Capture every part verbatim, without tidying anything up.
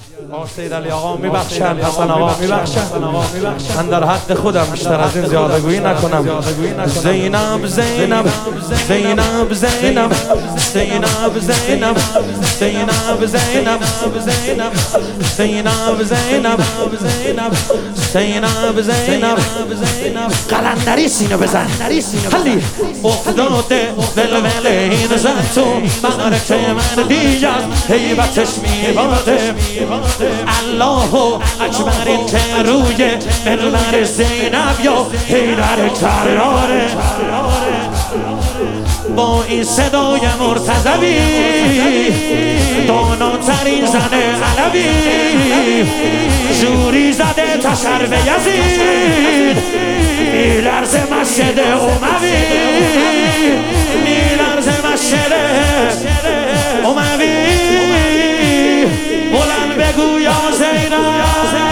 آقا سید علی آقا میبخشن، حسن آقا میبخشن، من در حق خودم بیشتر از این زیادگویی نکنم. زینب زینب زینب زینب زینب زینب زینب زینب زینب زینب زینب زینب زینب زینب قلندری سینه بزن خلی افتاده ولوله این زن تو معرکه من دیگر هیبتش میباده الله اکبر این که روی منبر زینب یا حیدر کراره با این صدای مرتضوی داناترین زن علوی جوری زده تا شرب یزید میلرز مسجد اموی میلرز مسجد اموی بلند بگو یا زینب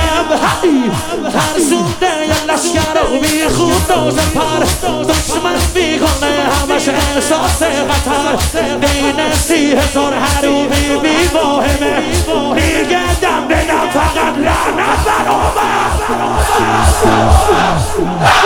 ترسونده یه لشگر رو بی خود دوزه پر دشمن بیگانه همش احساس خطر بین سی هزار حرومی بی واهمه میگه دم بدم فقط لعنت بر عمر